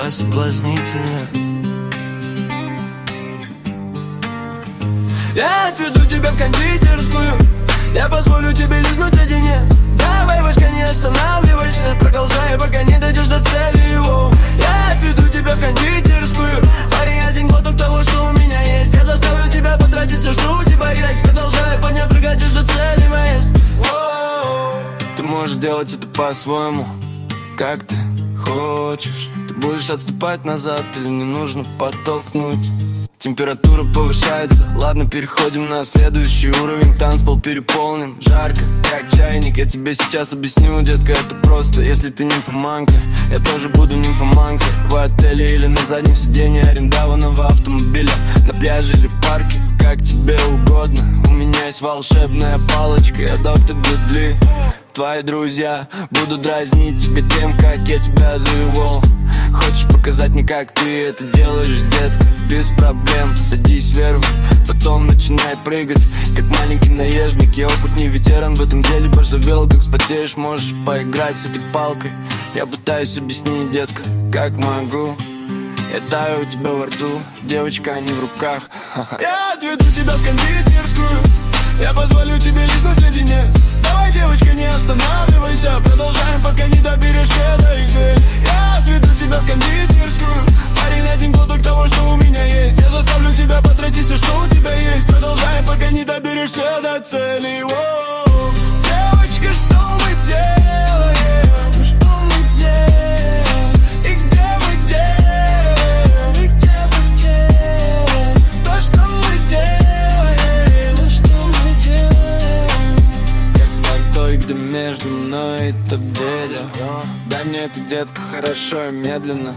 такая соблазнительная. Я отведу тебя в кондитерскую, я позволю тебе лизнуть леденец. Давай, башка, не останавливайся, продолжай, пока не дойдешь до цели его. Я отведу тебя в кондитерскую, парень, один глоток того, что у меня есть. Я заставлю тебя потратить все, что у тебя есть. Продолжай, поднять, прыгать до цели моей. Ты можешь сделать это по-своему, как ты хочешь. Ты будешь отступать назад или не нужно подтолкнуть? Температура повышается, ладно, переходим на следующий уровень. Танцпол переполнен, жарко, как чайник. Я тебе сейчас объясню, детка, это просто. Если ты нимфоманка, я тоже буду нимфоманкой. В отеле или на заднем сиденье арендованного автомобиля, на пляже или в парке, как тебе угодно. У меня есть волшебная палочка, я доктор Дудли. Твои друзья будут дразнить тебя тем, как я тебя завел. Хочешь показать мне, как ты это делаешь, детка? Без проблем, садись вверх, потом начинай прыгать, как маленький наездник. Я опытный ветеран в этом деле, поржавел, как вспотеешь, можешь поиграть с этой палкой. Я пытаюсь объяснить, детка, как могу. Я таю у тебя во рту, девочка, а не в руках. Я отведу тебя в кондитерскую, я позволю тебе лизнуть леденец. Давай, девочка, не останавливайся, продолжаем, пока не доберешь этой цели. Я отведу тебя в кондитерскую, парень, один глоток того, что у меня есть. Я заставлю тебя потратить все, что у тебя есть. Продолжаем, пока не доберешься до цели. Воу. Девочка, что мы делаем? Что мы делаем? И где мы делаем? И где мы делаем? То, что мы делаем, то, что мы делаем. Как портой, где между мной и тобой. Дай мне это, детка, хорошо и медленно.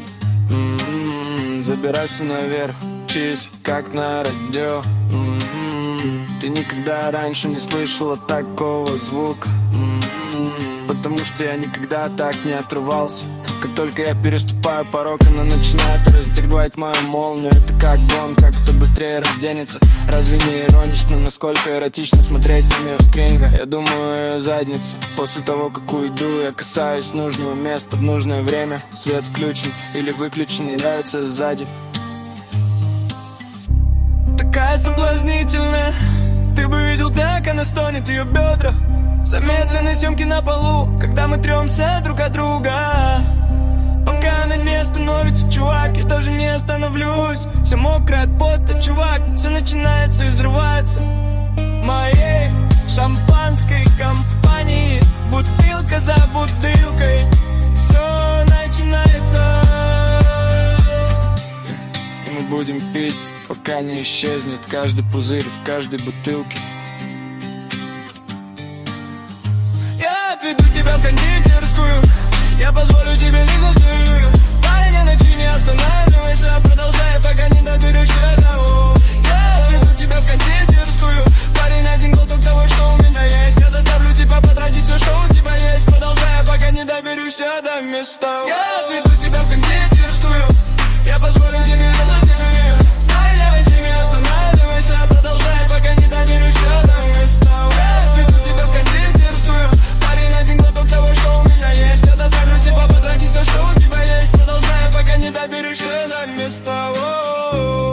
Забирайся наверх, учись, как на радио. Ты никогда раньше не слышала такого звука, потому что я никогда так не отрывался. Как только я переступаю порог, она начинает расстегивать мою молнию. Это как гон, как кто быстрее разденется. Разве не иронично, насколько эротично смотреть на мою стринга? Я думаю ее задницу. После того, как уйду, я касаюсь нужного места в нужное время. Свет включен или выключен, не нравится сзади. Такая соблазнительная, ты бы видел, как она стонет, ее бедра. Замедленной съемки на полу, когда мы тремся друг от друга. Пока она не остановится, чувак, я тоже не остановлюсь. Все мокрое от пота, чувак, все начинается и взрывается. Моей шампанской компании, бутылка за бутылкой, все начинается. И мы будем пить, пока не исчезнет каждый пузырь в каждой бутылке. Я отведу тебя в кондитерскую, я позволю тебе лизнуть ее. Парень, на ночи не останавливайся, продолжай, пока не доберешься до. Я отведу тебя в кондитерскую, парень, один глоток того, что у меня есть. Я заставлю тебя потратить все, что у тебя есть. Продолжай, пока не доберешься до места. Я отведу тебя в кондитерскую, я позволю тебе лизнуть ее. Парень, на ночи не останавливайся, продолжай, пока не доберешься до места. Я отведу тебя в кондитерскую, парень, один глоток того, что у меня есть. Я заставлю тебя потратить все, что у тебя есть. Продолжай, пока не доберешься до места.